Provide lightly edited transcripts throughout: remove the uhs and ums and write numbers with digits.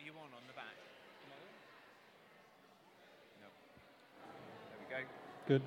Are you on the back? No. There we go. Good.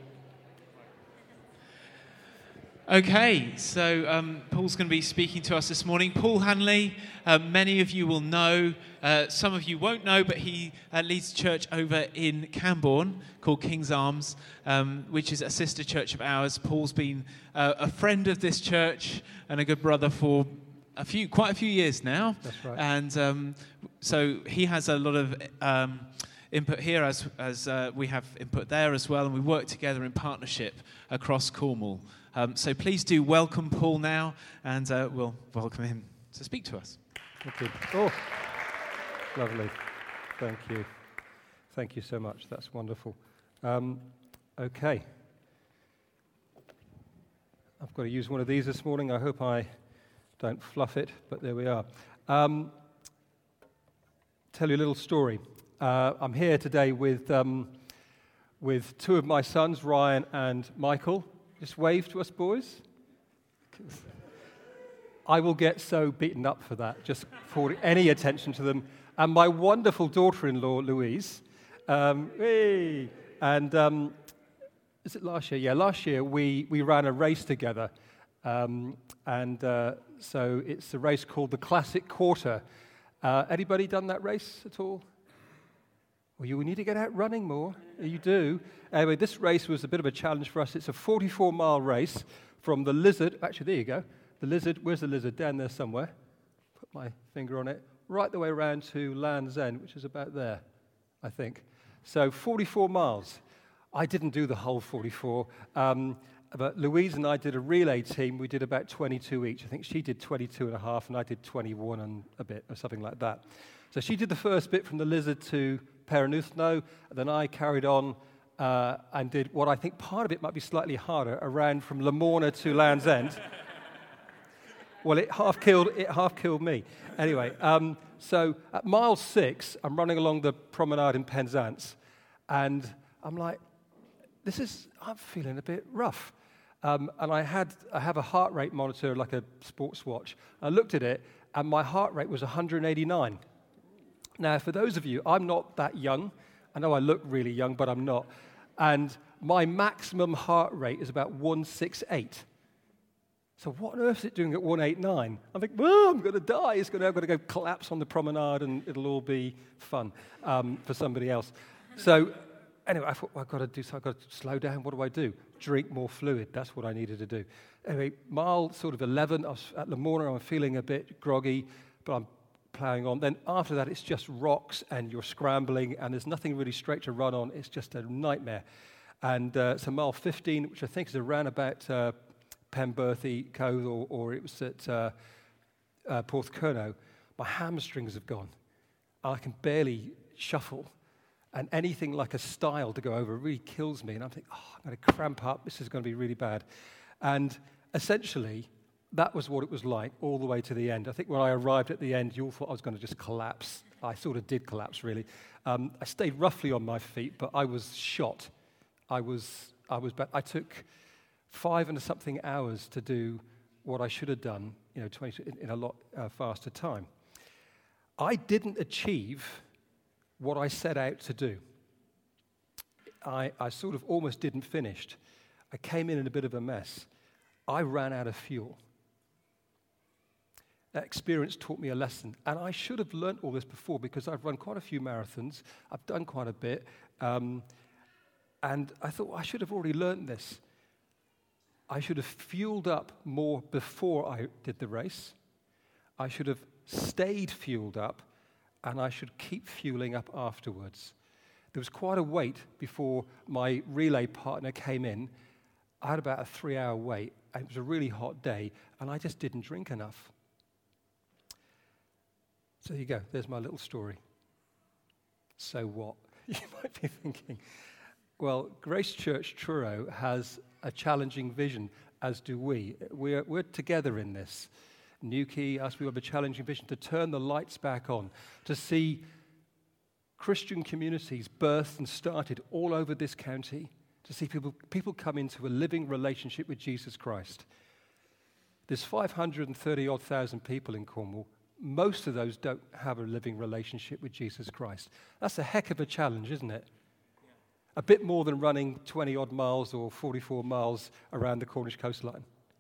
Okay, so Paul's going to be speaking to us this morning. Paul Hanley, many of you will know, some of you won't know, but he leads a church over in Cambourne called King's Arms, which is a sister church of ours. Paul's been a friend of this church and a good brother for quite a few years now. That's right. And so he has a lot of input here as we have input there as well, and we work together in partnership across Cornwall. So please do welcome Paul now, and we'll welcome him to speak to us. Thank you. Oh, lovely. Thank you. Thank you so much. That's wonderful. Okay. I've got to use one of these this morning. I hope I don't fluff it, but there we are. Tell you a little story. I'm here today with two of my sons, Ryan and Michael. Just wave to us, boys. I will get so beaten up for that, just for any attention to them. And my wonderful daughter-in-law, Louise. Hey! And is it last year? Yeah, last year we ran a race together. So it's a race called the Classic Quarter. Anybody done that race at all? Well, you need to get out running more. You do. Anyway, this race was a bit of a challenge for us. It's a 44-mile race from the Lizard. Actually, there you go. The Lizard. Where's the Lizard? Down there somewhere. Put my finger on it. Right the way around to Land's End, which is about there, I think. So 44 miles. I didn't do the whole 44. But Louise and I did a relay team. We did about 22 each. I think she did 22 and a half, and I did 21 and a bit, or something like that. So she did the first bit from the Lizard to Pernuthno, and then I carried on and did what I think part of it might be slightly harder, around from Lamorna to Land's End. Well, it half killed me. Anyway, so at mile 6, I'm running along the promenade in Penzance, and I'm like, I'm feeling a bit rough. And I have a heart rate monitor, like a sports watch. I looked at it, and my heart rate was 189. Now, for those of you, I'm not that young. I know I look really young, but I'm not. And my maximum heart rate is about 168. So what on earth is it doing at 189? I'm thinking, well, I'm going to die. I'm going to go collapse on the promenade, and it'll all be fun for somebody else. So anyway, I thought, well, I've got to slow down. What do I do? Drink more fluid. That's what I needed to do. Anyway, mile sort of 11, I was at Lamorna. I'm feeling a bit groggy, but I'm ploughing on. Then after that, it's just rocks, and you're scrambling, and there's nothing really straight to run on. It's just a nightmare. And so mile 15, which I think is around about Penberthy Cove, or it was at Porthcurno, my hamstrings have gone. I can barely shuffle. And anything like a stile to go over really kills me. And I'm thinking, I'm going to cramp up. This is going to be really bad. And essentially, that was what it was like all the way to the end. I think when I arrived at the end, you all thought I was going to just collapse. I sort of did collapse, really. I stayed roughly on my feet, but I was shot. I took 5 and something hours to do what I should have done, 20 in a lot faster time. I didn't achieve what I set out to do. I sort of almost didn't finish. I came in a bit of a mess. I ran out of fuel. That experience taught me a lesson. And I should have learnt all this before, because I've run quite a few marathons. I've done quite a bit. And I thought, I should have already learnt this. I should have fueled up more before I did the race. I should have stayed fueled up, and I should keep fueling up afterwards. There was quite a wait before my relay partner came in. I had about a 3-hour wait, and it was a really hot day, and I just didn't drink enough. So there you go. There's my little story. So what? You might be thinking. Well, Grace Church Truro has a challenging vision, as do we. We're together in this. Newquay, us, we have a challenging vision to turn the lights back on, to see Christian communities birthed and started all over this county, to see people come into a living relationship with Jesus Christ. There's 530,000 people in Cornwall. most of those don't have a living relationship with Jesus Christ. That's a heck of a challenge, isn't it? Yeah. A bit more than running 20-odd miles or 44 miles around the Cornish coastline.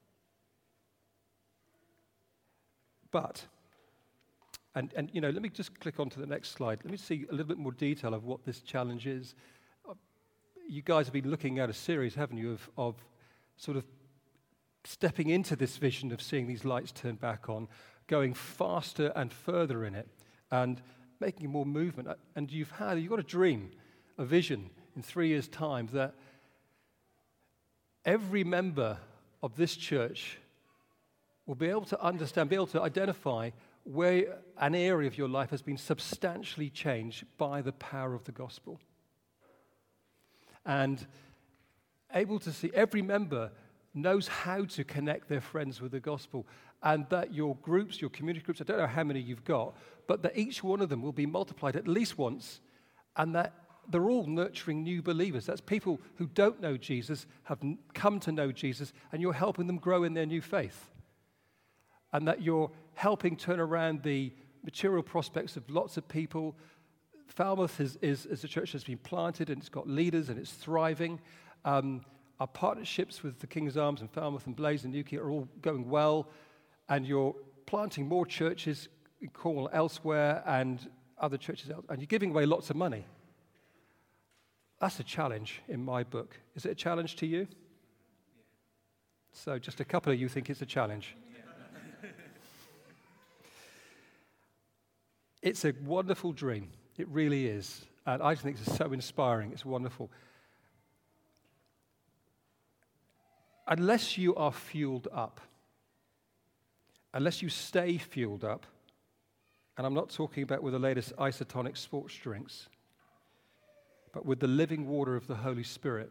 But, and let me just click on to the next slide. Let me see a little bit more detail of what this challenge is. You guys have been looking at a series, haven't you, of sort of stepping into this vision of seeing these lights turn back on, going faster and further in it, and making more movement. And you've got a dream, a vision in 3 years' time that every member of this church will be able to understand, be able to identify where an area of your life has been substantially changed by the power of the gospel. And able to see every member knows how to connect their friends with the gospel, and that your groups, your community groups, I don't know how many you've got, but that each one of them will be multiplied at least once, and that they're all nurturing new believers. That's people who don't know Jesus, have come to know Jesus, and you're helping them grow in their new faith. And that you're helping turn around the material prospects of lots of people. Falmouth is a church that's been planted, and it's got leaders, and it's thriving. Our partnerships with the King's Arms and Falmouth and Blaze and Newquay are all going well, and you're planting more churches in Cornwall elsewhere and other churches elsewhere, and you're giving away lots of money. That's a challenge in my book. Is it a challenge to you? So just a couple of you think it's a challenge. It's a wonderful dream. It really is. And I think it's so inspiring. It's wonderful. Unless you are fueled up, unless you stay fueled up, and I'm not talking about with the latest isotonic sports drinks, but with the living water of the Holy Spirit,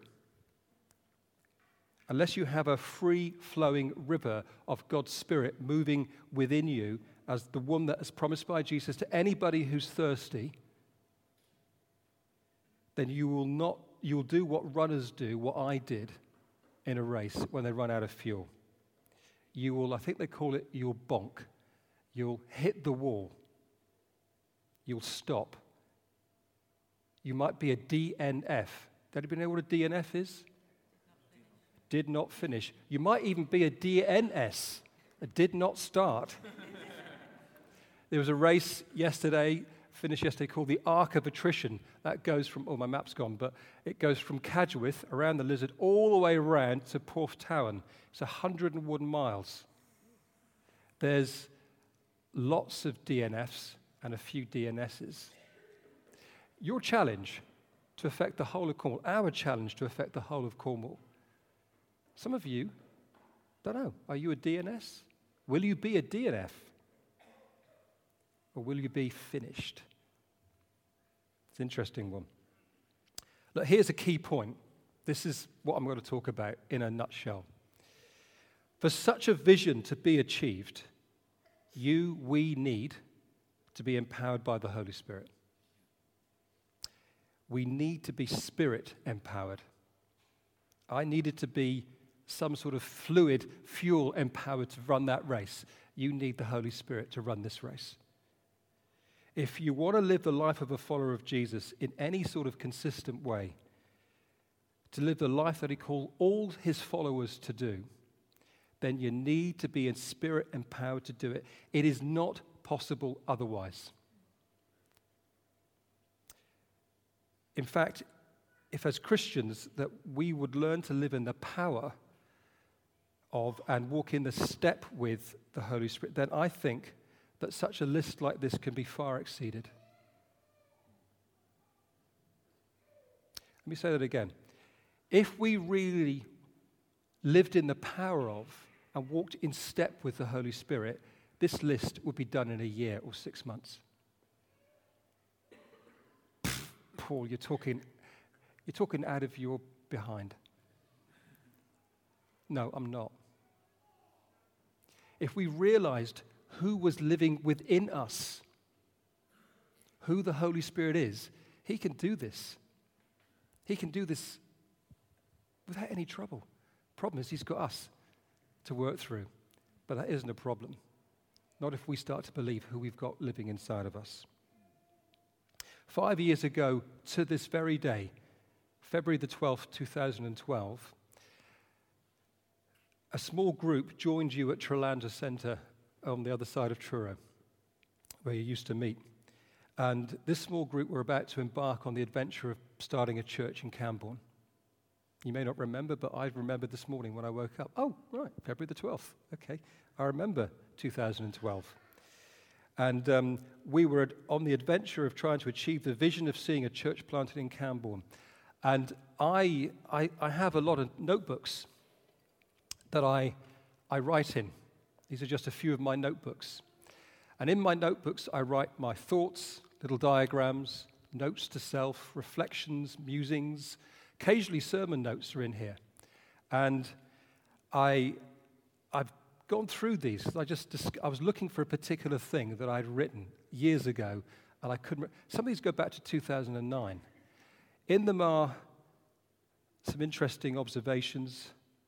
unless you have a free-flowing river of God's Spirit moving within you as the one that is promised by Jesus to anybody who's thirsty, then you'll do what runners do, what I did in a race when they run out of fuel. You will, I think they call it, you'll bonk. You'll hit the wall. You'll stop. You might be a DNF. Does anybody know what a DNF is? Did not finish. You might even be a DNS, a did not start. There was a race finished yesterday, called the Arc of Attrition. That goes from, my map's gone, but it goes from Cadgwith, around the Lizard, all the way around to Porthtowan. It's 101 miles. There's lots of DNFs and a few DNSs. Your challenge to affect the whole of Cornwall, our challenge to affect the whole of Cornwall. Some of you, don't know, are you a DNS? Will you be a DNF? Or will you be finished? It's an interesting one. Look, here's a key point. This is what I'm going to talk about in a nutshell. For such a vision to be achieved, we need to be empowered by the Holy Spirit. We need to be Spirit empowered. I needed to be some sort of fluid, fuel empowered to run that race. You need the Holy Spirit to run this race. If you want to live the life of a follower of Jesus in any sort of consistent way, to live the life that he called all his followers to do, then you need to be in Spirit empowered to do it. It is not possible otherwise. In fact, if as Christians that we would learn to live in the power of and walk in the step with the Holy Spirit, then I think that such a list like this can be far exceeded. Let me say that again. If we really lived in the power of and walked in step with the Holy Spirit, this list would be done in a year or 6 months. Paul, you're talking out of your behind. No, I'm not. If we realized who was living within us, who the Holy Spirit is, he can do this. He can do this without any trouble. Problem is, he's got us to work through, but that isn't a problem. Not if we start to believe who we've got living inside of us. 5 years ago to this very day, February the 12th, 2012, a small group joined you at Trelanda Centre on the other side of Truro, where you used to meet. And this small group were about to embark on the adventure of starting a church in Camborne. You may not remember, but I remembered this morning when I woke up. Oh, right, February the 12th. Okay, I remember 2012. And we were on the adventure of trying to achieve the vision of seeing a church planted in Camborne. And I have a lot of notebooks that I write in. These are just a few of my notebooks. And in my notebooks, I write my thoughts, little diagrams, notes to self, reflections, musings. Occasionally sermon notes are in here. And I've gone through these. I was looking for a particular thing that I'd written years ago, and I couldn't. Some of these go back to 2009. In them are some interesting observations.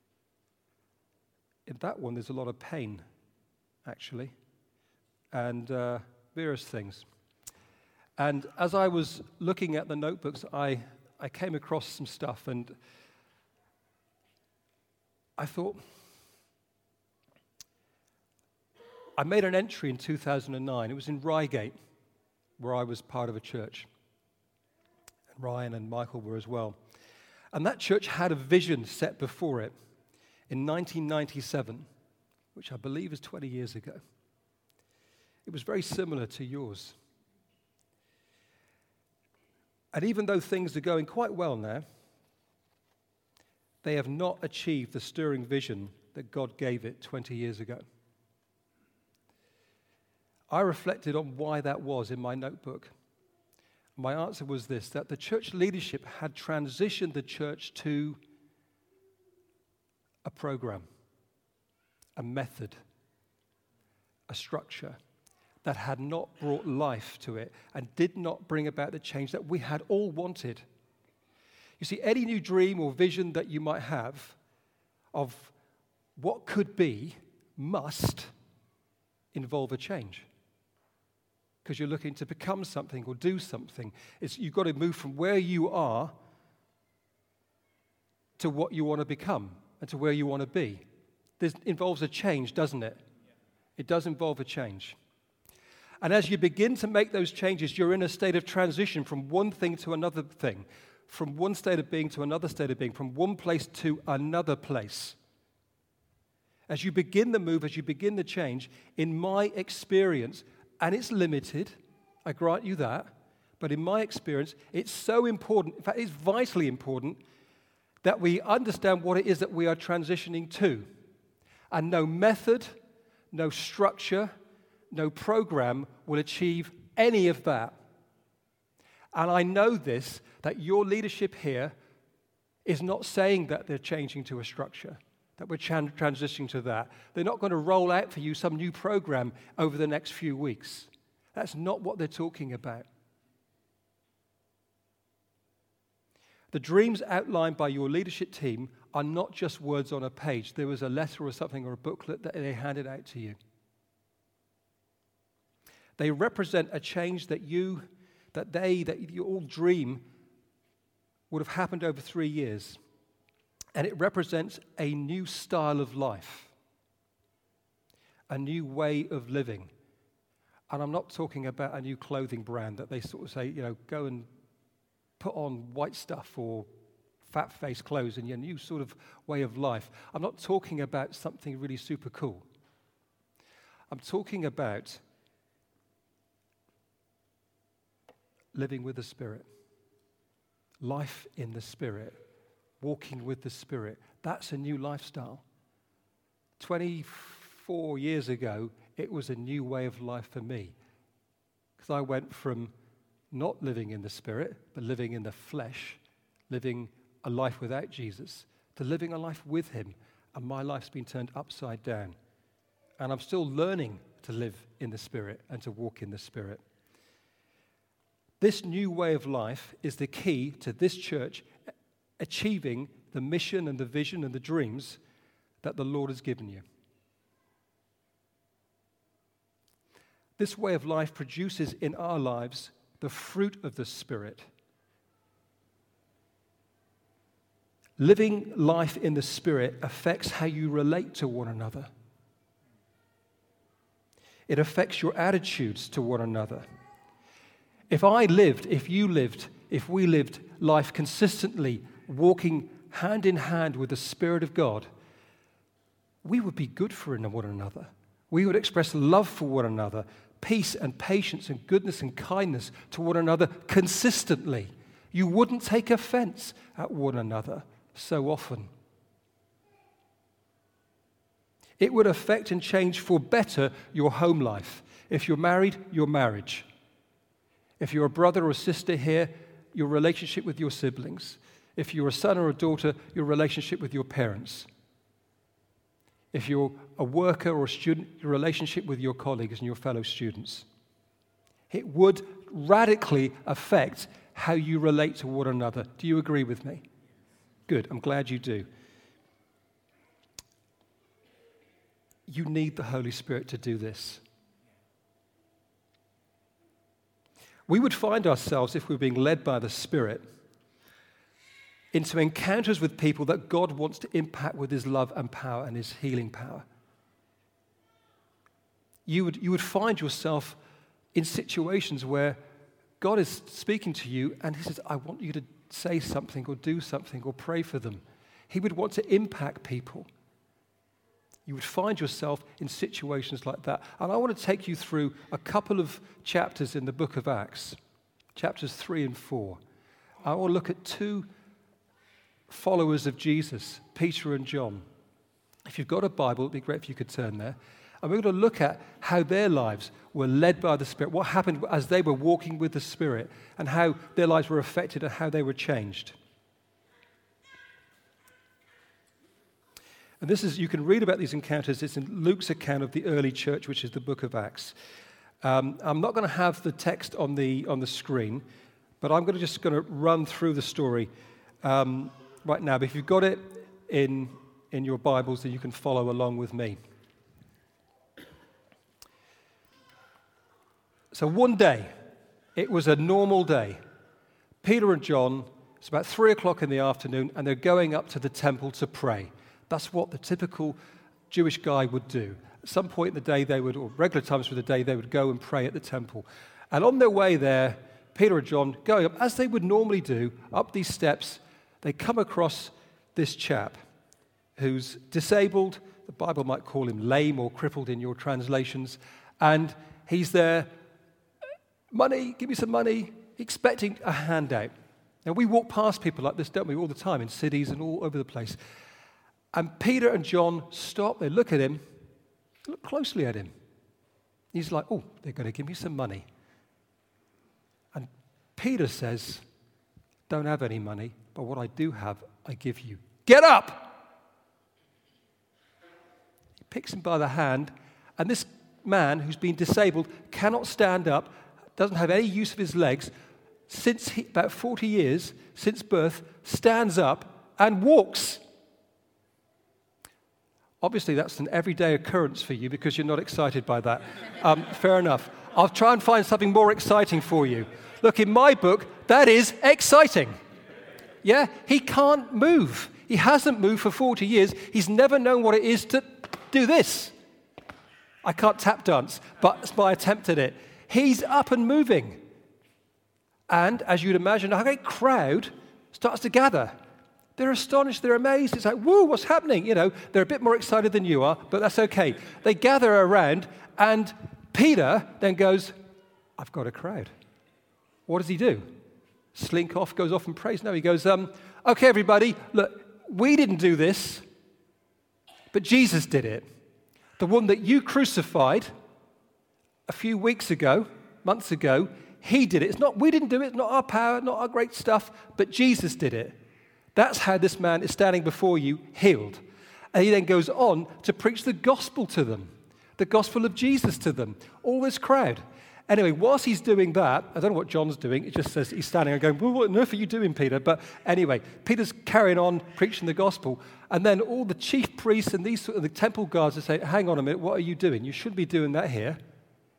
In that one, there's a lot of pain, actually, and various things. And as I was looking at the notebooks, I came across some stuff, and I thought, I made an entry in 2009. It was in Reigate, where I was part of a church. And Ryan and Michael were as well. And that church had a vision set before it in 1997, which I believe is 20 years ago. It was very similar to yours. And even though things are going quite well now, they have not achieved the stirring vision that God gave it 20 years ago. I reflected on why that was in my notebook. My answer was this, that the church leadership had transitioned the church to a program, a method, a structure that had not brought life to it and did not bring about the change that we had all wanted. You see, any new dream or vision that you might have of what could be must involve a change. Because you're looking to become something or do something. You've got to move from where you are to what you want to become and to where you want to be. This involves a change, doesn't it? It does involve a change. And as you begin to make those changes, you're in a state of transition from one thing to another thing, from one state of being to another state of being, from one place to another place. As you begin the move, as you begin the change, in my experience, and it's limited, I grant you that, but in my experience, it's so important, in fact, it's vitally important, that we understand what it is that we are transitioning to. And no method, no structure, no program will achieve any of that. And I know this, that your leadership here is not saying that they're changing to a structure, that we're transitioning to that. They're not going to roll out for you some new program over the next few weeks. That's not what they're talking about. The dreams outlined by your leadership team are not just words on a page. There was a letter or something or a booklet that they handed out to you. They represent a change that you all dream would have happened over 3 years. And it represents a new style of life, a new way of living. And I'm not talking about a new clothing brand that they sort of say, go and put on white stuff or fat-faced clothes and your new sort of way of life. I'm not talking about something really super cool. I'm talking about living with the Spirit, life in the Spirit, walking with the Spirit. That's a new lifestyle. 24 years ago, it was a new way of life for me, because I went from not living in the Spirit, but living in the flesh, living a life without Jesus, to living a life with Him, and my life's been turned upside down. And I'm still learning to live in the Spirit and to walk in the Spirit. This new way of life is the key to this church achieving the mission and the vision and the dreams that the Lord has given you. This way of life produces in our lives the fruit of the Spirit. Living life in the Spirit affects how you relate to one another. It affects your attitudes to one another. If we lived life consistently, walking hand in hand with the Spirit of God, we would be good for one another. We would express love for one another, peace and patience and goodness and kindness to one another consistently. You wouldn't take offense at one another so often. It would affect and change for better your home life. If you're married, your marriage. If you're a brother or a sister here, your relationship with your siblings. If you're a son or a daughter, your relationship with your parents. If you're a worker or a student, your relationship with your colleagues and your fellow students. It would radically affect how you relate to one another. Do you agree with me? Good, I'm glad you do. You need the Holy Spirit to do this. We would find ourselves, if we were being led by the Spirit, into encounters with people that God wants to impact with His love and power and His healing power. You would find yourself in situations where God is speaking to you and He says, I want you to say something or do something or pray for them. He would want to impact people. You would find yourself in situations like that. And I want to take you through a couple of chapters in the book of Acts, chapters 3 and 4. I will look at two followers of Jesus, Peter and John. If you've got a Bible, it'd be great if you could turn there. And we're going to look at how their lives were led by the Spirit, what happened as they were walking with the Spirit, and how their lives were affected and how they were changed. And this is, you can read about these encounters. It's in Luke's account of the early church, which is the book of Acts. I'm not going to have the text on the screen, but I'm just going to run through the story right now. But if you've got it in your Bibles, then you can follow along with me. So one day, it was a normal day. Peter and John, it's about 3 o'clock in the afternoon, and they're going up to the temple to pray. That's what the typical Jewish guy would do. At some point in the day, or regular times for the day, they would go and pray at the temple. And on their way there, Peter and John, going up, as they would normally do, up these steps, they come across this chap who's disabled. The Bible might call him lame or crippled in your translations. And he's there, money, give me some money, expecting a handout. Now, we walk past people like this, don't we, all the time in cities and all over the place. And Peter and John stop, they look at him, look closely at him. He's like, oh, they're going to give me some money. And Peter says, don't have any money, but what I do have, I give you. Get up! He picks him by the hand, and this man who's been disabled cannot stand up, doesn't have any use of his legs, about 40 years, since birth, stands up and walks. Obviously, that's an everyday occurrence for you because you're not excited by that. Fair enough. I'll try and find something more exciting for you. Look, in my book, that is exciting. Yeah? He can't move. He hasn't moved for 40 years. He's never known what it is to do this. I can't tap dance, but it's my attempt at it. He's up and moving. And, as you'd imagine, a great crowd starts to gather. They're astonished, they're amazed. It's like, whoa, what's happening? You know, they're a bit more excited than you are, but that's okay. They gather around, and Peter then goes, I've got a crowd. What does he do? Slink off, goes off and prays? No, he goes, okay, everybody, look, we didn't do this, but Jesus did it. The one that you crucified a few weeks ago, months ago, he did it. It's not, we didn't do it, not our power, not our great stuff, but Jesus did it. That's how this man is standing before you, healed. And he then goes on to preach the gospel to them, the gospel of Jesus to them, all this crowd. Anyway, whilst he's doing that, I don't know what John's doing, it just says he's standing and going, well, what on earth are you doing, Peter? But anyway, Peter's carrying on preaching the gospel, and then all the chief priests and the temple guards are saying, hang on a minute, what are you doing? You shouldn't be doing that here.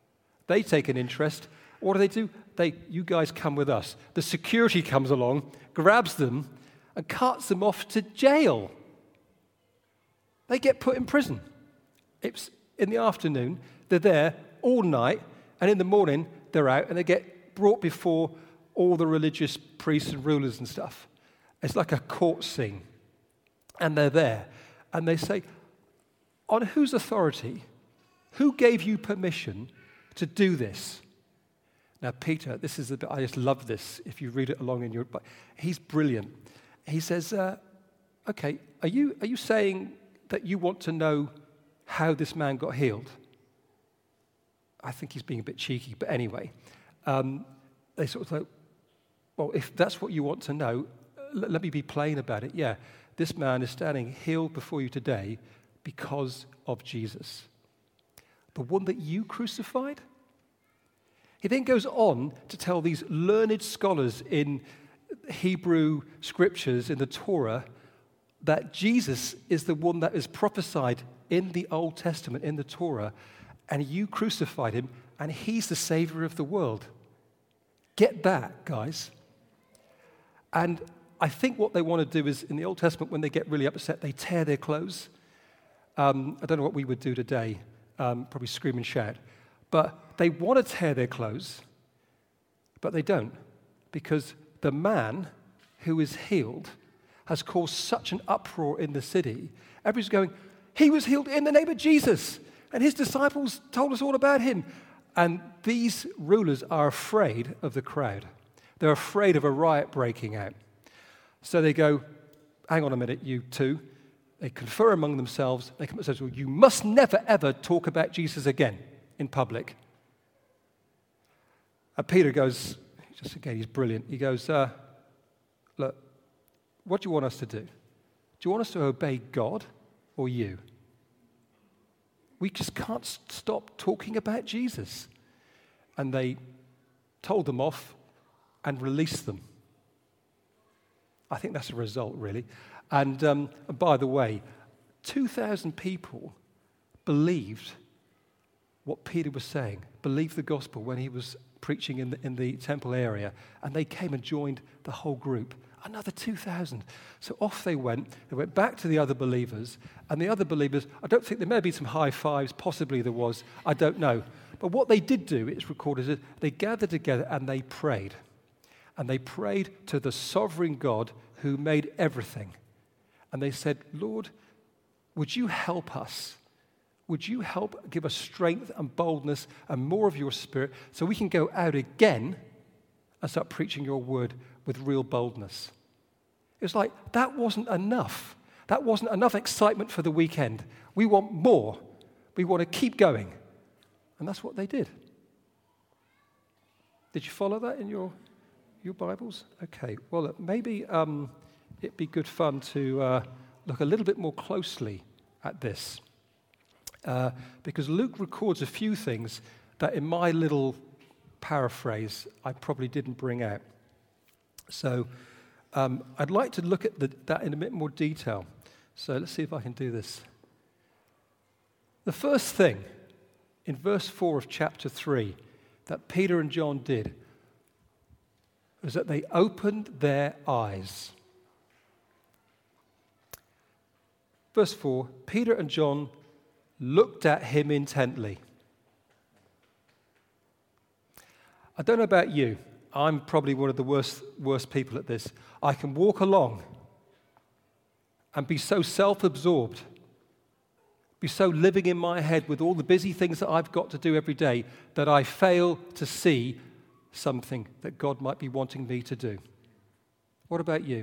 They take an interest. What do? You guys come with us. The security comes along, grabs them, and carts them off to jail. They get put in prison. It's in the afternoon. They're there all night, and in the morning, they're out, and they get brought before all the religious priests and rulers and stuff. It's like a court scene. And they're there. And they say, on whose authority? Who gave you permission to do this? Now, Peter, this is the bit, I just love this, if you read it along in your Bible. He's brilliant. He says, okay, are you saying that you want to know how this man got healed? I think he's being a bit cheeky, but anyway. They sort of thought, well, if that's what you want to know, let me be plain about it. Yeah, this man is standing healed before you today because of Jesus, the one that you crucified. He then goes on to tell these learned scholars in Hebrew scriptures, in the Torah, that Jesus is the one that is prophesied in the Old Testament, in the Torah, and you crucified him, and he's the Savior of the world. Get that, guys. And I think what they want to do is, in the Old Testament, when they get really upset, they tear their clothes. I don't know what we would do today, probably scream and shout. But they want to tear their clothes, but they don't, because the man who is healed has caused such an uproar in the city. Everybody's going, he was healed in the name of Jesus, and his disciples told us all about him. And these rulers are afraid of the crowd. They're afraid of a riot breaking out. So they go, hang on a minute, you two. They confer among themselves. They come and say, well, you must never, ever talk about Jesus again in public. And Peter goes, just again, he's brilliant. He goes, look, what do you want us to do? Do you want us to obey God or you? We just can't stop talking about Jesus. And they told them off and released them. I think that's a result, really. And by the way, 2,000 people believed what Peter was saying, believed the gospel when he was preaching in the temple area, and they came and joined the whole group. Another 2,000. So off they went. They went back to the other believers, and the other believers, I don't think there may be some high fives, possibly there was, I don't know. But what they did do, it's recorded, is they gathered together and they prayed. And they prayed to the sovereign God who made everything. And they said, Lord, would you help us? Would you help give us strength and boldness and more of your spirit so we can go out again and start preaching your word with real boldness? It was like, that wasn't enough. That wasn't enough excitement for the weekend. We want more. We want to keep going. And that's what they did. Did you follow that in your Bibles? Okay. Well, maybe it'd be good fun to look a little bit more closely at this. Because Luke records a few things that in my little paraphrase I probably didn't bring out. So I'd like to look at that in a bit more detail. So let's see if I can do this. The first thing in verse 4 of chapter 3 that Peter and John did was that they opened their eyes. Verse 4, Peter and John looked at him intently. I don't know about you. I'm probably one of the worst people at this. I can walk along and be so self-absorbed, be so living in my head with all the busy things that I've got to do every day that I fail to see something that God might be wanting me to do. What about you?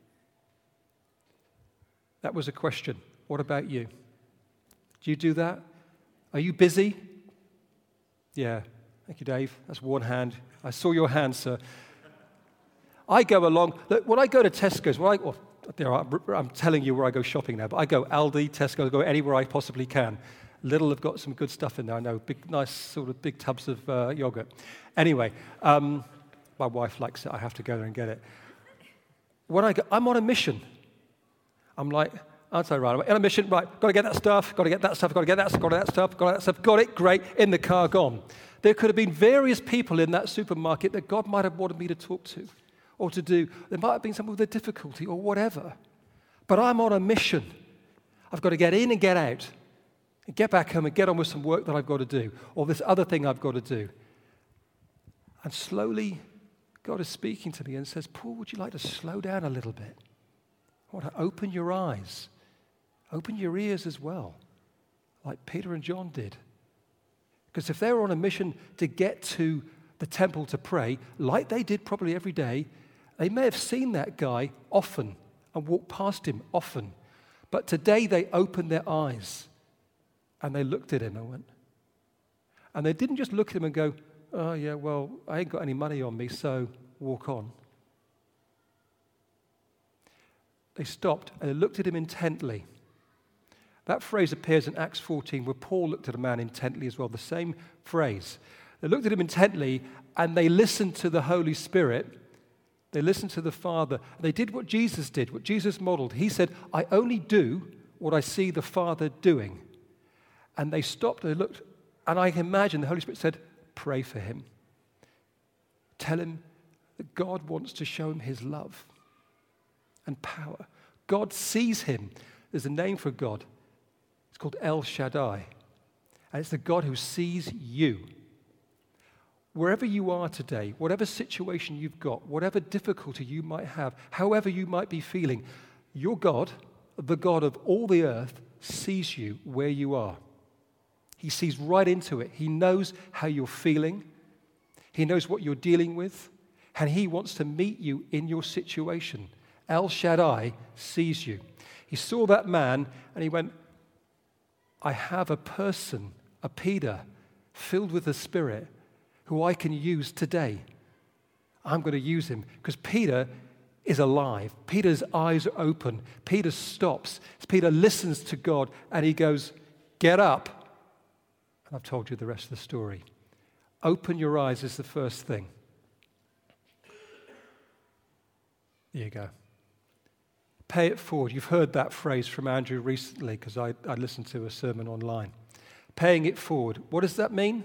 That was a question. What about you? Do you do that? Are you busy? Yeah. Thank you, Dave. That's one hand. I saw your hand, sir. I go along. Look, when I go to Tesco's, I'm telling you where I go shopping now, but I go Aldi, Tesco, I go anywhere I possibly can. Lidl have got some good stuff in there, I know. Big, nice sort of big tubs of yogurt. Anyway, my wife likes it. I have to go there and get it. When I go, I'm on a mission. I'm like, Aren't I right? I'm on a mission, right, got to get that stuff, got to get that stuff, got to get that stuff, got to get that stuff, got to get that stuff, got it, great, in the car, gone. There could have been various people in that supermarket that God might have wanted me to talk to or to do. There might have been someone with a difficulty or whatever. But I'm on a mission. I've got to get in and get out and get back home and get on with some work that I've got to do or this other thing I've got to do. And slowly, God is speaking to me and says, Paul, would you like to slow down a little bit? I want to open your eyes. Open your ears as well, like Peter and John did. Because if they were on a mission to get to the temple to pray, like they did probably every day, they may have seen that guy often and walked past him often. But today they opened their eyes and they looked at him and went. And they didn't just look at him and go, oh yeah, well, I ain't got any money on me, so walk on. They stopped and they looked at him intently. That phrase appears in Acts 14 where Paul looked at a man intently as well, the same phrase. They looked at him intently and they listened to the Holy Spirit. They listened to the Father. They did what Jesus did, what Jesus modeled. He said, I only do what I see the Father doing. And they stopped, they looked, and I can imagine the Holy Spirit said, pray for him. Tell him that God wants to show him his love and power. God sees him. There's a name for God. It's called El Shaddai. And it's the God who sees you. Wherever you are today, whatever situation you've got, whatever difficulty you might have, however you might be feeling, your God, the God of all the earth, sees you where you are. He sees right into it. He knows how you're feeling. He knows what you're dealing with. And he wants to meet you in your situation. El Shaddai sees you. He saw that man and he went, I have a person, a Peter, filled with the Spirit, who I can use today. I'm going to use him because Peter is alive. Peter's eyes are open. Peter stops. Peter listens to God and he goes, get up. And I've told you the rest of the story. Open your eyes is the first thing. There you go. Pay it forward. You've heard that phrase from Andrew recently because I listened to a sermon online. Paying it forward. What does that mean?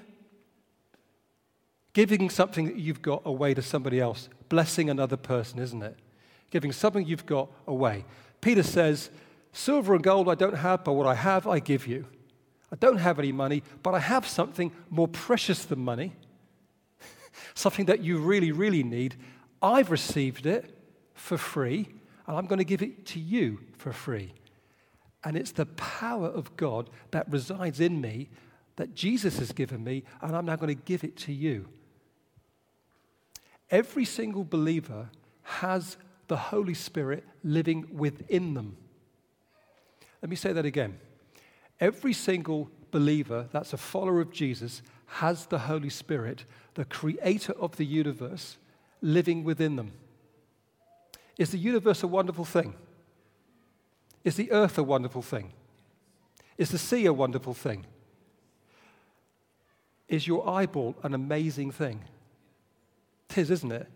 Giving something that you've got away to somebody else. Blessing another person, isn't it? Giving something you've got away. Peter says, silver and gold I don't have, but what I have I give you. I don't have any money, but I have something more precious than money. Something that you really, really need. I've received it for free, and I'm going to give it to you for free. And it's the power of God that resides in me that Jesus has given me, and I'm now going to give it to you. Every single believer has the Holy Spirit living within them. Let me say that again. Every single believer that's a follower of Jesus has the Holy Spirit, the creator of the universe, living within them. Is the universe a wonderful thing? Is the earth a wonderful thing? Is the sea a wonderful thing? Is your eyeball an amazing thing? It is, isn't it?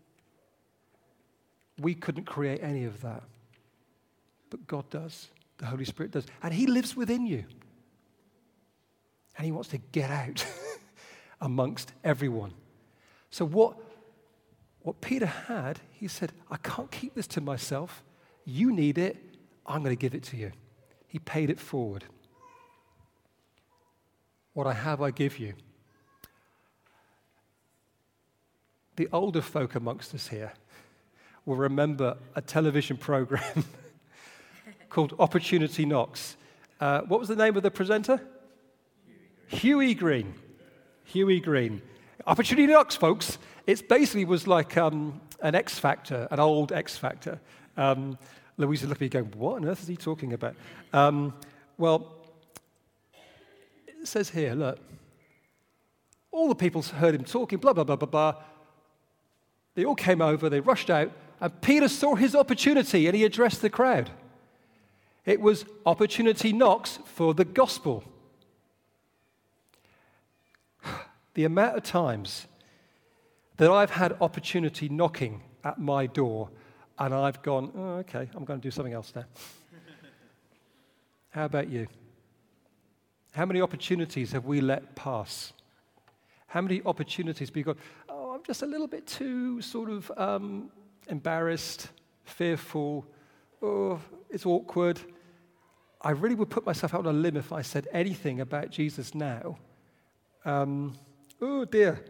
We couldn't create any of that. But God does. The Holy Spirit does. And he lives within you. And he wants to get out amongst everyone. So what Peter had, he said, I can't keep this to myself. You need it. I'm going to give it to you. He paid it forward. What I have, I give you. The older folk amongst us here will remember a television program called Opportunity Knocks. What was the name of the presenter? Huey Green. Huey Green. Opportunity Knocks, folks. It basically was like an X Factor, an old X Factor. Louise is looking at me going, what on earth is he talking about? Well, it says here, look, all the people heard him talking, blah, blah, blah, blah, blah. They all came over, they rushed out, and Peter saw his opportunity and he addressed the crowd. It was opportunity knocks for the gospel. The amount of times that I've had opportunity knocking at my door and I've gone, oh, okay, I'm going to do something else now. How about you? How many opportunities have we let pass? How many opportunities have we got, oh, I'm just a little bit too sort of embarrassed, fearful, oh, it's awkward. I really would put myself out on a limb if I said anything about Jesus now. Oh dear.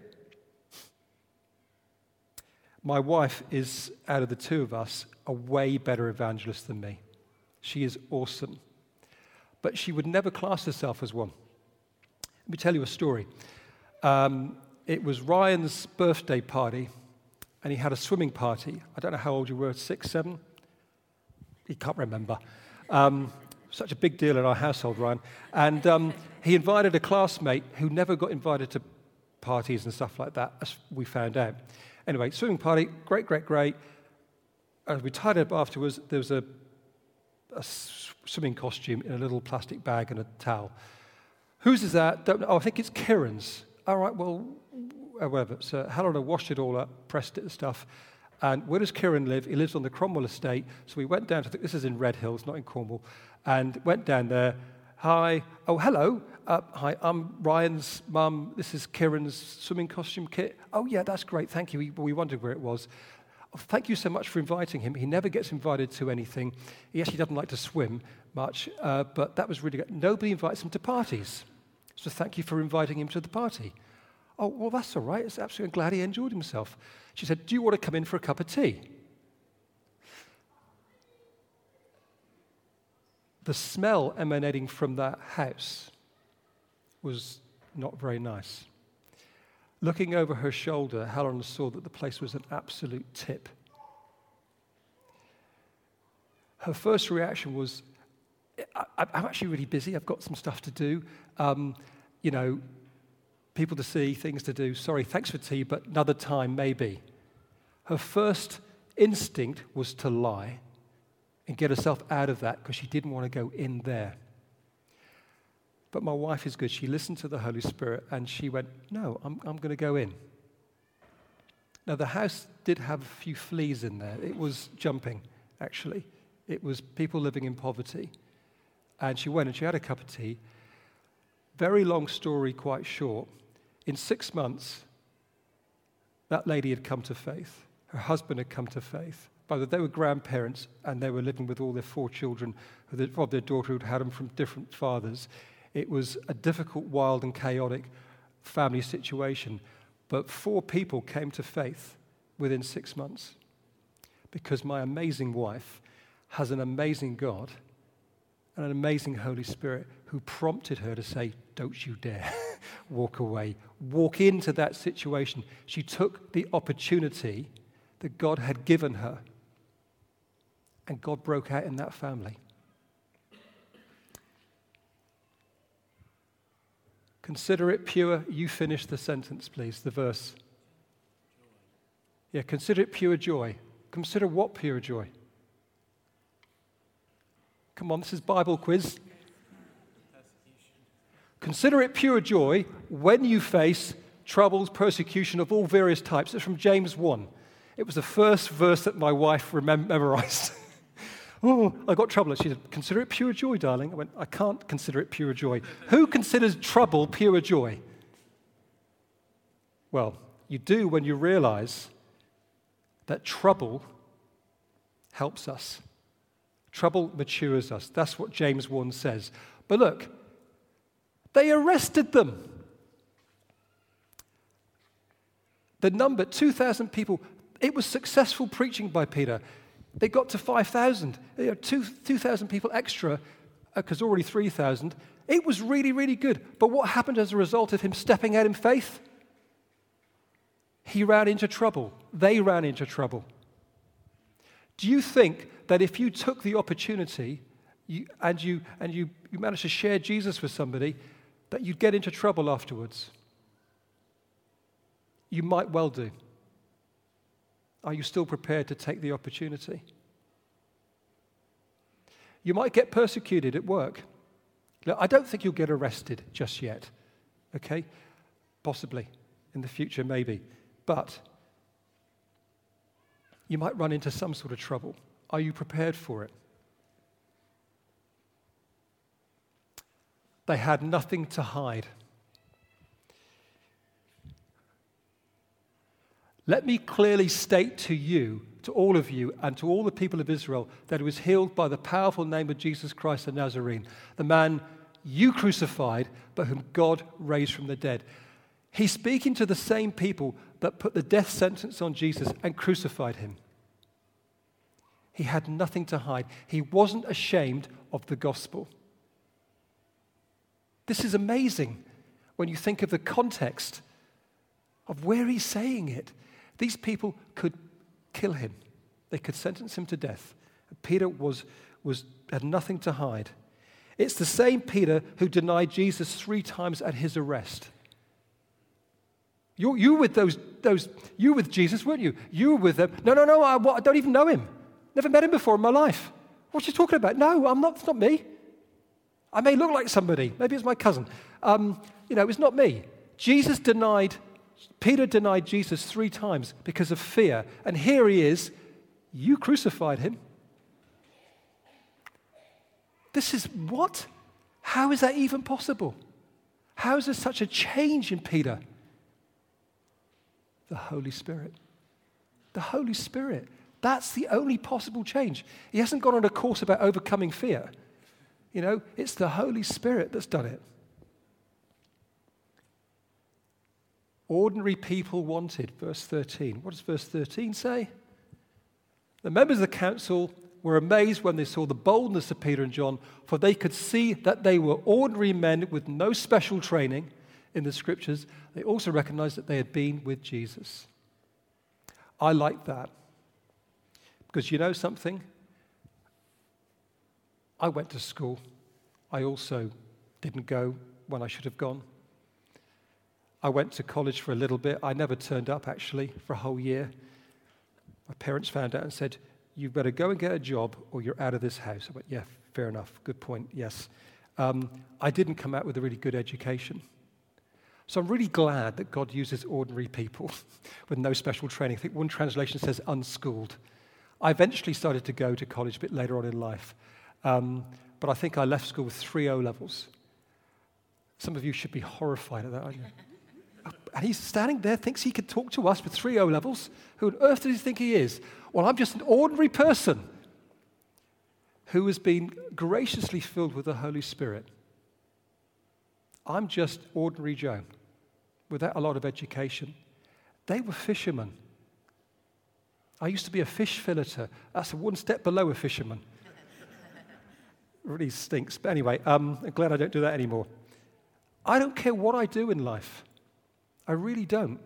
My wife is, out of the two of us, a way better evangelist than me. She is awesome. But she would never class herself as one. Let me tell you a story. It was Ryan's birthday party, and he had a swimming party. I don't know how old you were, 6, 7? He can't remember. Such a big deal in our household, Ryan. And he invited a classmate who never got invited to parties and stuff like that, as we found out. Anyway, swimming party, great. As we tied up afterwards, there was a swimming costume in a little plastic bag and a towel. Whose is that? Don't know. Oh, I think it's Kieran's. All right, well, whatever. So Helena washed it all up, pressed it and stuff. And where does Kieran live? He lives on the Cromwell estate. So we went down to, this is in Red Hills, not in Cornwall, and went down there. Hi. Oh, hello. Hi, I'm Ryan's mum. This is Kieran's swimming costume kit. Oh, yeah, that's great. Thank you. We wondered where it was. Oh, thank you so much for inviting him. He never gets invited to anything. He actually doesn't like to swim much, but that was really good. Nobody invites him to parties. So thank you for inviting him to the party. Oh, well, that's all right. It's absolutely glad he enjoyed himself. She said, do you want to come in for a cup of tea? The smell emanating from that house was not very nice. Looking over her shoulder, Helen saw that the place was an absolute tip. Her first reaction was, I'm actually really busy. I've got some stuff to do. People to see, things to do. Sorry, thanks for tea, but another time, maybe. Her first instinct was to lie and get herself out of that because she didn't want to go in there. But my wife is good. She listened to the Holy Spirit and she went, no, I'm going to go in. Now, the house did have a few fleas in there. It was jumping, actually. It was people living in poverty. And she went and she had a cup of tea. Very long story, quite short. In 6 months, that lady had come to faith. Her husband had come to faith. By the way, they were grandparents and they were living with all their 4 children of their daughter who'd had them from different fathers. It was a difficult, wild, and chaotic family situation. But 4 people came to faith within 6 months because my amazing wife has an amazing God and an amazing Holy Spirit who prompted her to say, don't you dare walk away. Walk into that situation. She took the opportunity that God had given her, and God broke out in that family. Consider it pure. You finish the sentence, please, the verse. Yeah, consider it pure joy. Consider what pure joy? Come on, this is Bible quiz. Consider it pure joy when you face troubles, persecution of all various types. It's from James 1. It was the first verse that my wife memorized. Oh, I got trouble. She said, consider it pure joy, darling. I went, I can't consider it pure joy. Who considers trouble pure joy? Well, you do when you realize that trouble helps us. Trouble matures us. That's what James 1 says. But look, they arrested them. The number, 2,000 people, it was successful preaching by Peter. They got to 5,000. 2,000 people extra, because already 3,000. It was really, really good. But what happened as a result of him stepping out in faith? He ran into trouble. They ran into trouble. Do you think that if you took the opportunity and you managed to share Jesus with somebody, that you'd get into trouble afterwards? You might well do. Are you still prepared to take the opportunity? You might get persecuted at work. Look, I don't think you'll get arrested just yet, okay? Possibly. In the future, maybe. But you might run into some sort of trouble. Are you prepared for it? They had nothing to hide. Let me clearly state to you, to all of you, and to all the people of Israel, that he was healed by the powerful name of Jesus Christ the Nazarene, the man you crucified, but whom God raised from the dead. He's speaking to the same people that put the death sentence on Jesus and crucified him. He had nothing to hide. He wasn't ashamed of the gospel. This is amazing when you think of the context of where he's saying it. These people could kill him. They could sentence him to death. Peter had nothing to hide. It's the same Peter who denied Jesus 3 times at his arrest. You were with Jesus, weren't you? You were with them. No, I don't even know him. Never met him before in my life. What are you talking about? No, I'm not. It's not me. I may look like somebody. Maybe it's my cousin. It's not me. Peter denied Jesus 3 times because of fear. And here he is. You crucified him. This is what? How is that even possible? How is there such a change in Peter? The Holy Spirit. The Holy Spirit. That's the only possible change. He hasn't gone on a course about overcoming fear. It's the Holy Spirit that's done it. Ordinary people wanted, verse 13. What does verse 13 say? The members of the council were amazed when they saw the boldness of Peter and John, for they could see that they were ordinary men with no special training in the scriptures. They also recognized that they had been with Jesus. I like that. Because you know something? I went to school. I also didn't go when I should have gone. I went to college for a little bit. I never turned up, actually, for a whole year. My parents found out and said, you better go and get a job or you're out of this house. I went, yeah, fair enough. Good point, yes. I didn't come out with a really good education. So I'm really glad that God uses ordinary people with no special training. I think one translation says unschooled. I eventually started to go to college a bit later on in life. But I think I left school with 3 O-levels. Some of you should be horrified at that, aren't you? And he's standing there, thinks he could talk to us with 3 O-levels. Who on earth does he think he is? Well, I'm just an ordinary person who has been graciously filled with the Holy Spirit. I'm just ordinary Joe without a lot of education. They were fishermen. I used to be a fish filleter. That's 1 step below a fisherman. Really stinks. But anyway, I'm glad I don't do that anymore. I don't care what I do in life. I really don't.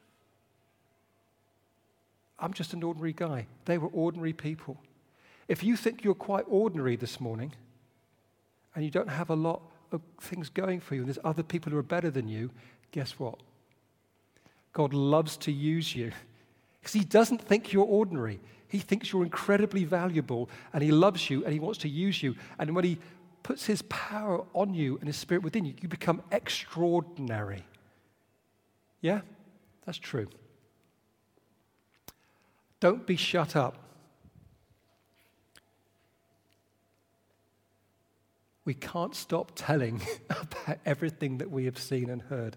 I'm just an ordinary guy. They were ordinary people. If you think you're quite ordinary this morning and you don't have a lot of things going for you and there's other people who are better than you, guess what? God loves to use you because he doesn't think you're ordinary. He thinks you're incredibly valuable and he loves you and he wants to use you. And when he puts his power on you and his spirit within you, you become extraordinary. Yeah, that's true. Don't be shut up. We can't stop telling about everything that we have seen and heard.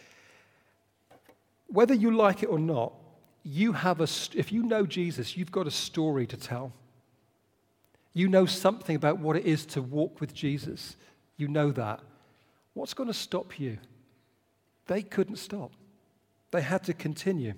Whether you like it or not, if you know Jesus, you've got a story to tell. You know something about what it is to walk with Jesus. You know that. What's going to stop you? They couldn't stop. They had to continue.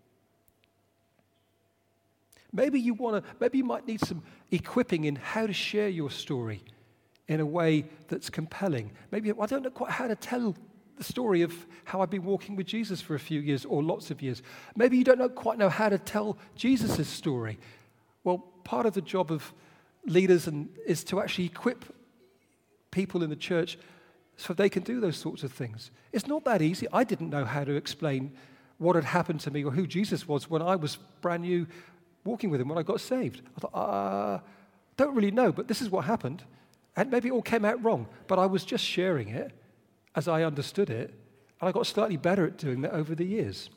Maybe you might need some equipping in how to share your story in a way that's compelling. Maybe I don't know quite how to tell the story of how I've been walking with Jesus for a few years or lots of years. Maybe you don't quite know how to tell Jesus' story. Well, part of the job of leaders is to actually equip people in the church so they can do those sorts of things. It's not that easy. I didn't know how to explain what had happened to me or who Jesus was when I was brand new walking with him when I got saved. I thought, don't really know, but this is what happened. And maybe it all came out wrong, but I was just sharing it as I understood it, and I got slightly better at doing that over the years.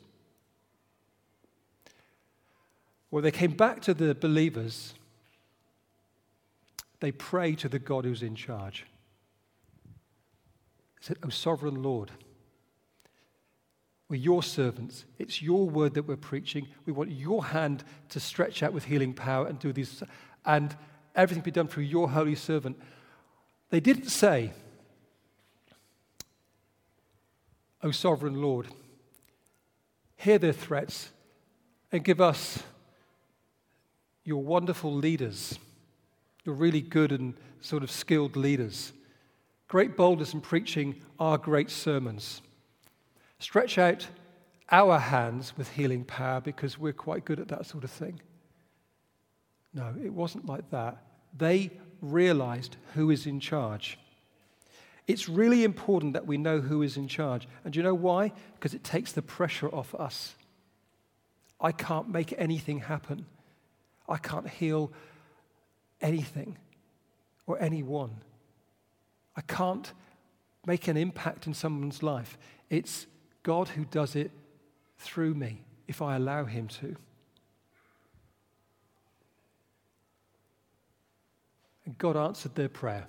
When they came back to the believers, they prayed to the God who's in charge. He said, "O sovereign Lord, we're your servants. It's your word that we're preaching. We want your hand to stretch out with healing power and do these, and everything be done through your holy servant." They didn't say, "O sovereign Lord, hear their threats and give us your wonderful leaders, your really good and sort of skilled leaders. Great boldness in preaching our great sermons. Stretch out our hands with healing power because we're quite good at that sort of thing." No, it wasn't like that. They realized who is in charge. It's really important that we know who is in charge. And do you know why? Because it takes the pressure off us. I can't make anything happen. I can't heal anything or anyone. I can't make an impact in someone's life. It's God who does it through me if I allow him to. And God answered their prayer.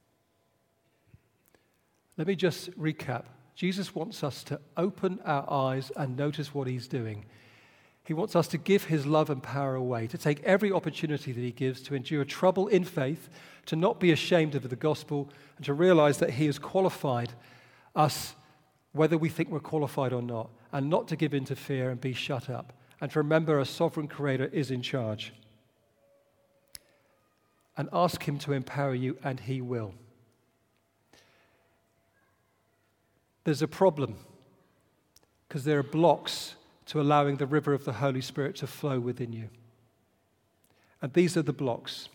Let me just recap. Jesus wants us to open our eyes and notice what he's doing. He wants us to give his love and power away, to take every opportunity that he gives to endure trouble in faith, to not be ashamed of the gospel, and to realize that he has qualified us whether we think we're qualified or not, and not to give in to fear and be shut up, and to remember a sovereign creator is in charge. And ask him to empower you, and he will. There's a problem, because there are blocks to allowing the river of the Holy Spirit to flow within you. And these are the blocks.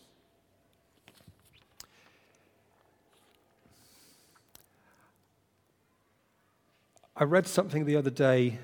I read something the other day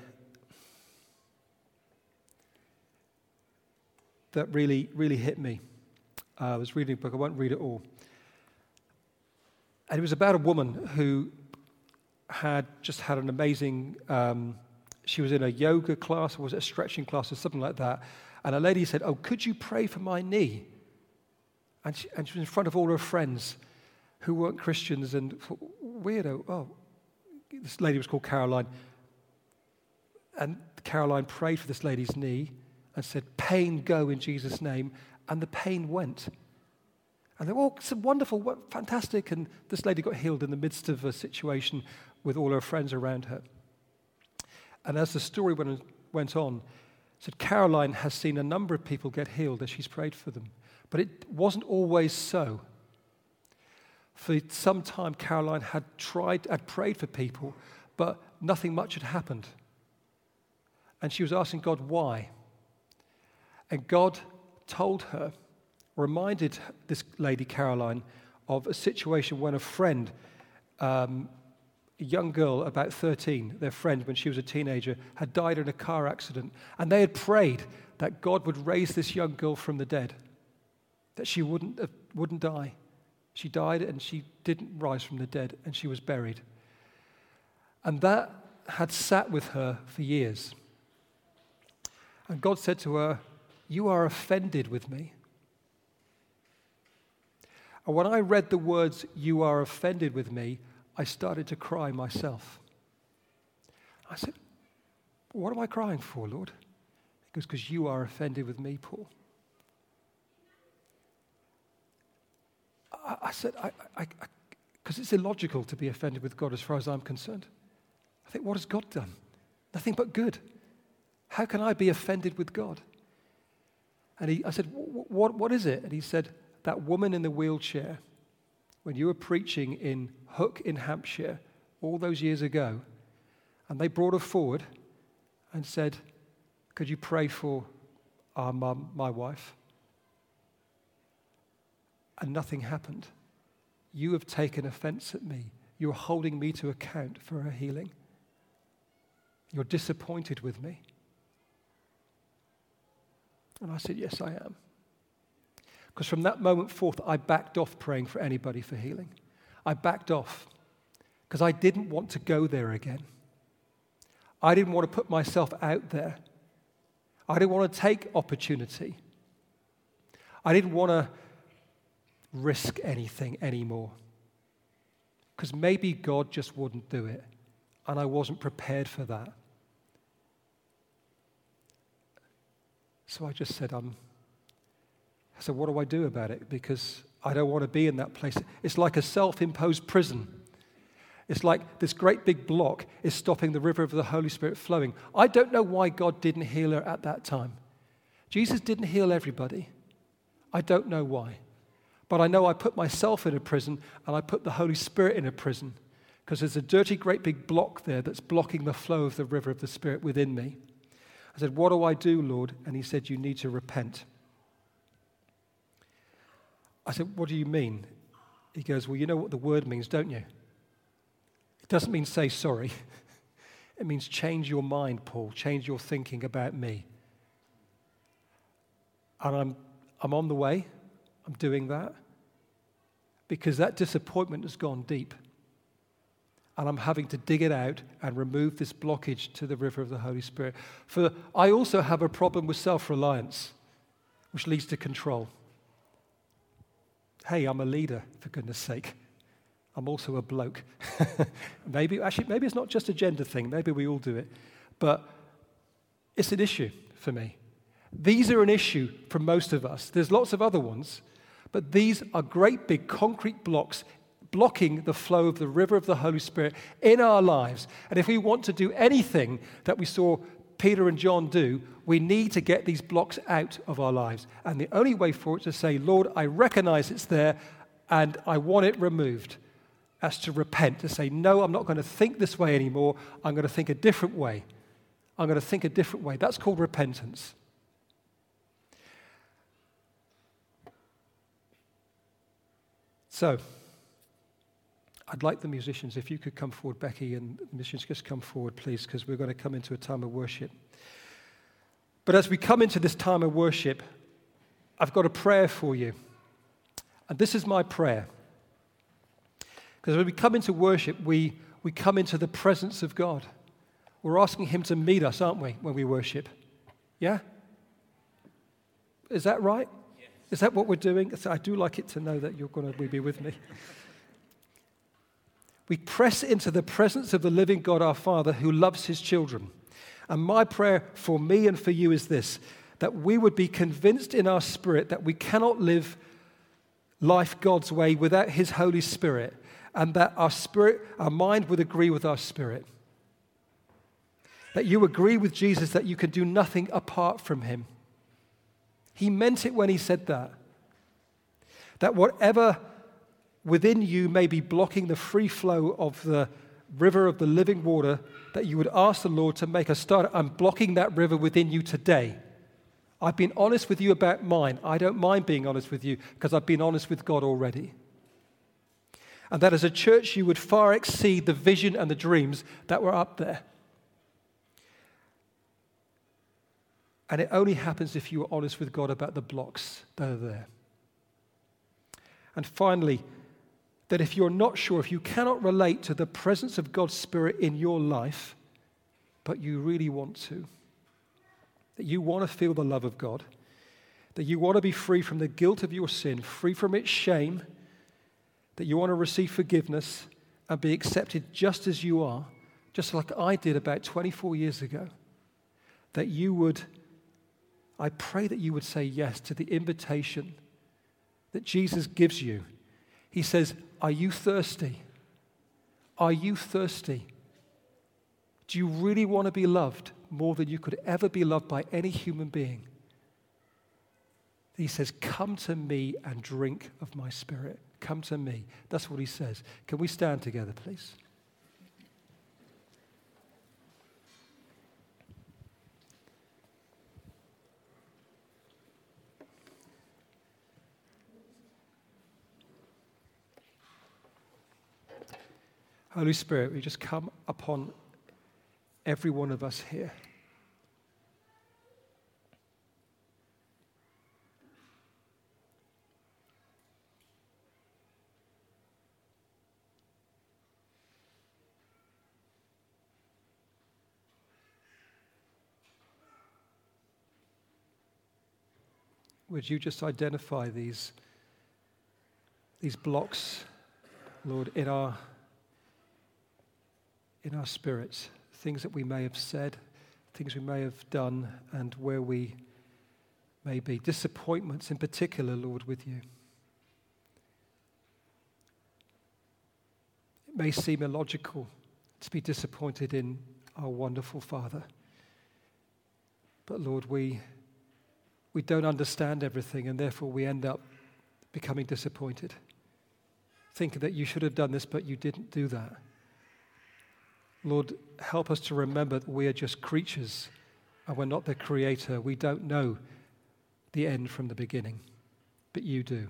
that really, really hit me. I was reading a book, I won't read it all. And it was about a woman who had just had an amazing, she was in a yoga class, or was it a stretching class or something like that. And a lady said, "Oh, could you pray for my knee?" And she was in front of all her friends who weren't Christians, and weirdo, oh, this lady was called Caroline. And Caroline prayed for this lady's knee and said, "Pain, go in Jesus' name." And the pain went. And they were all so wonderful, fantastic. And this lady got healed in the midst of a situation with all her friends around her. And as the story went on, said Caroline has seen a number of people get healed as she's prayed for them. But it wasn't always so. For some time, Caroline had prayed for people, but nothing much had happened. And she was asking God why. And God told her, reminded this lady Caroline of a situation when a friend, a young girl about 13, their friend when she was a teenager, had died in a car accident. And they had prayed that God would raise this young girl from the dead, that she wouldn't die. She died and she didn't rise from the dead, and she was buried. And that had sat with her for years. And God said to her, "You are offended with me." And when I read the words, "You are offended with me," I started to cry myself. I said, "What am I crying for, Lord?" He goes, "Because you are offended with me, Paul." I said, because it's illogical to be offended with God as far as I'm concerned. I think, what has God done? Nothing but good. How can I be offended with God? And I said, what is it? And he said, that woman in the wheelchair, when you were preaching in Hook in Hampshire all those years ago, and they brought her forward and said, "Could you pray for our mum, my wife?" And nothing happened. You have taken offense at me. You're holding me to account for her healing. You're disappointed with me. And I said, "Yes, I am." Because from that moment forth, I backed off praying for anybody for healing. I backed off because I didn't want to go there again. I didn't want to put myself out there. I didn't want to take opportunity. I didn't want to risk anything anymore. because maybe God just wouldn't do it, and I wasn't prepared for that. So I just said, what do I do about it? Because I don't want to be in that place. It's like a self-imposed prison. It's like this great big block is stopping the river of the Holy Spirit flowing. I don't know why God didn't heal her at that time. Jesus didn't heal everybody. I don't know why. But I know I put myself in a prison and I put the Holy Spirit in a prison because there's a dirty, great big block there that's blocking the flow of the river of the Spirit within me. I said, what do I do, Lord? And he said, you need to repent. I said, what do you mean? He goes, well, you know what the word means, don't you? It doesn't mean say sorry. It means change your mind, Paul. Change your thinking about me. And I'm on the way. I'm doing that because that disappointment has gone deep. And I'm having to dig it out and remove this blockage to the river of the Holy Spirit. For I also have a problem with self-reliance, which leads to control. Hey, I'm a leader, for goodness sake. I'm also a bloke. Maybe it's not just a gender thing. Maybe we all do it. But it's an issue for me. These are an issue for most of us. There's lots of other ones, but these are great big concrete blocks blocking the flow of the river of the Holy Spirit in our lives. And if we want to do anything that we saw Peter and John do, we need to get these blocks out of our lives. And the only way for it to say, Lord, I recognize it's there and I want it removed. That's to repent, to say, no, I'm not going to think this way anymore. I'm going to think a different way. I'm going to think a different way. That's called repentance. So, I'd like the musicians, if you could come forward, Becky, and the musicians just come forward, please, because we're going to come into a time of worship. But as we come into this time of worship, I've got a prayer for you. And this is my prayer. Because when we come into worship, we come into the presence of God. We're asking him to meet us, aren't we, when we worship? Yeah? Is that right? Yes. Is that what we're doing? I do like it to know that you're going to be with me. We press into the presence of the living God, our Father, who loves his children. And my prayer for me and for you is this, that we would be convinced in our spirit that we cannot live life God's way without his Holy Spirit, and that our mind would agree with our spirit. That you agree with Jesus that you can do nothing apart from him. He meant it when he said that. That whatever within you may be blocking the free flow of the river of the living water, that you would ask the Lord to make a start. I'm blocking that river within you today. I've been honest with you about mine. I don't mind being honest with you because I've been honest with God already. And that as a church you would far exceed the vision and the dreams that were up there. And it only happens if you are honest with God about the blocks that are there. And finally, that if you're not sure, if you cannot relate to the presence of God's Spirit in your life, but you really want to, that you want to feel the love of God, that you want to be free from the guilt of your sin, free from its shame, that you want to receive forgiveness and be accepted just as you are, just like I did about 24 years ago, that you would, I pray that you would say yes to the invitation that Jesus gives you. He says, are you thirsty? Are you thirsty? Do you really want to be loved more than you could ever be loved by any human being? He says, come to me and drink of my Spirit. Come to me. That's what he says. Can we stand together, please? Holy Spirit, we just come upon every one of us here. Would you just identify these blocks, Lord, in our in our spirits, things that we may have said, things we may have done, and where we may be. Disappointments in particular, Lord, with you. It may seem illogical to be disappointed in our wonderful Father. But Lord, we don't understand everything, and therefore we end up becoming disappointed. Thinking that you should have done this, but you didn't do that. Lord, help us to remember that we are just creatures and we're not the creator. We don't know the end from the beginning, but you do.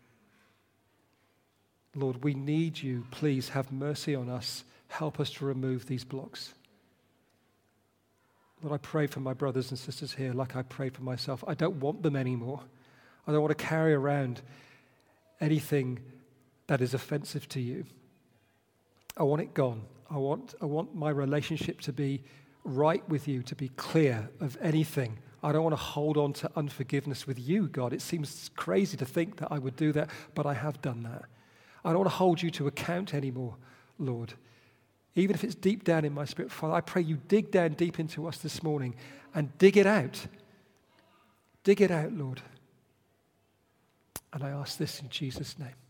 Lord, we need you. Please have mercy on us. Help us to remove these blocks. Lord, I pray for my brothers and sisters here like I prayed for myself. I don't want them anymore. I don't want to carry around anything that is offensive to you. I want it gone. I want my relationship to be right with you, to be clear of anything. I don't want to hold on to unforgiveness with you, God. It seems crazy to think that I would do that, but I have done that. I don't want to hold you to account anymore, Lord. Even if it's deep down in my spirit, Father, I pray you dig down deep into us this morning and dig it out. Dig it out, Lord. And I ask this in Jesus' name.